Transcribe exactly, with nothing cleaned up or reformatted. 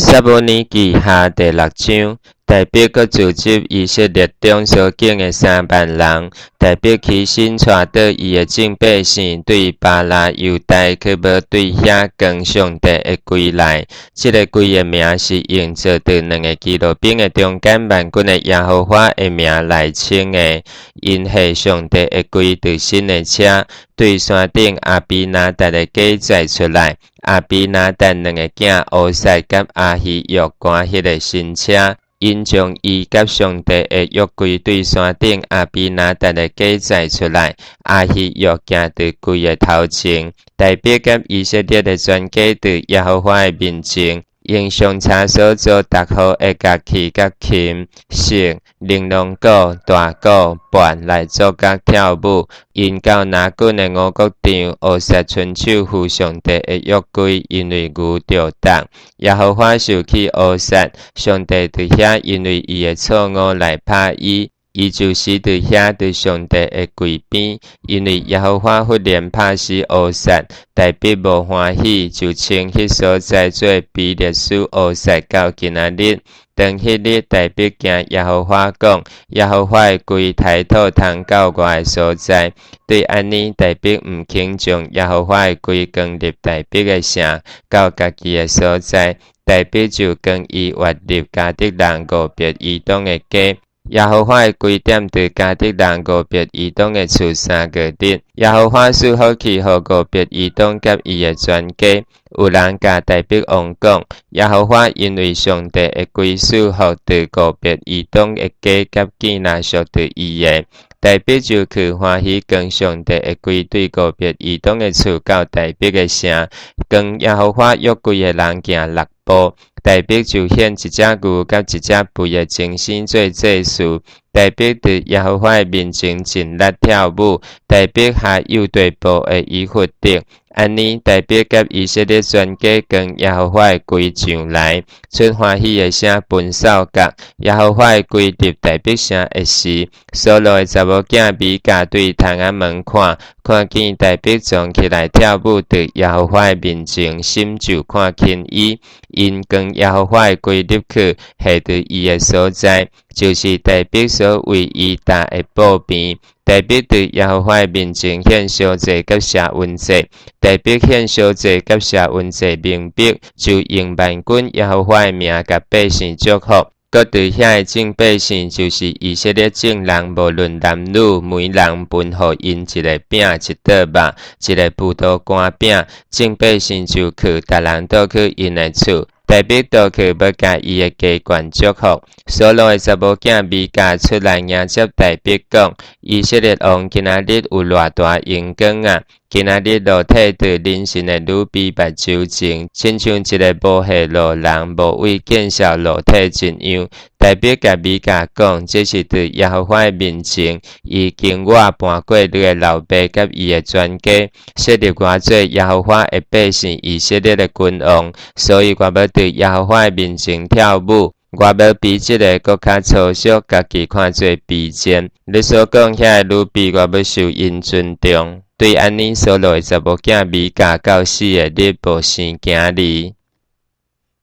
撒母耳记下第六章，代表佮组织以色列中所境的三万人，代表起身带倒伊的众百姓对巴拉犹大去要对遐跟上帝的归来。这个归的名是用做伫两个基路兵的中间万军的耶和华的名来称的。因系上帝的归对新的车，对山顶阿比拿达的家载出来。阿比拿达两个囝乌撒甲阿希约赶迄个新车。因将伊甲上帝的约柜对山顶阿比拿达的家载出来，阿希约行伫柜的头前，代表甲以色列的全家伫耶和华的面前，用上茶所做逐号的乐器甲琴、瑟、玲珑鼓、大鼓、钿来做甲跳舞。因到拿棍的五谷场，乌撒伸手扶上帝的约柜，因为牛着重。耶和华受起乌撒，上帝伫遐因为伊的错误来拍伊。伊就死伫遐伫上帝的柜边，因为耶和华忽然拍死乌撒，代表无欢喜，就称迄所在做比列斯乌撒到今仔日。当迄日代表行耶和华讲，耶和华的柜抬头通到外的所在，对安尼代表毋肯将耶和华的柜更入代表的城到家己的所在，代表就跟伊越入加得人五别移动的家。耶和华的规点伫加得人五别移动的厝三个日，耶和华赐福气，互五别移动甲伊的全家。有人甲代表王讲，耶和华因为上帝的归属互伫五别移动的家甲囝仔属伫伊的，代表就去欢喜跟上帝的归对五别移动的厝到代表的城，跟耶和华约柜的人行六步。代表就献一只牛甲一只肥的精神做祭祀，代表伫耶和华的面前尽力跳舞，代表下右对步的以弗得。安尼代表甲以色列全家跟耶和华的归上来，出欢喜的声奔扫角，耶和华的归入代表声的时，所罗的查某囝米甲对窗仔门看，看见代表撞起来跳舞伫耶和华的面前，心就看轻伊，因跟耶和华的归入去，下伫伊的所在，就是代表所为伊搭的布边。代表对耶和华的面前献烧祭甲谢恩祭，代表献烧祭甲谢恩祭明白，就用万军耶和华的名甲百姓祝福。搁对遐的众百姓，就是以色列众人，无论男女，每人分互因一个饼、一块肉、一个葡萄干饼。众百姓就去，逐人倒去因的厝。代表倒去要甲伊的家眷祝福，所罗的查某囝米甲出来迎接，代表讲以色列王今仔日有偌大荣光啊！今仔日裸体伫人生的女比目睭前，亲像一个无下路人，无为见笑裸体一样。代表甲米甲讲，这是伫耶和华的面前，伊经我搬过你的老爸甲伊的全家，设立我做耶和华的百姓，以色列的君王，所以我要伫耶和华的面前跳舞。我要比这个更较粗俗，家己看做比肩。你所讲遐的女比，我要受因尊重。对安尼所罗的查某囝米甲到死的日无生囝哩。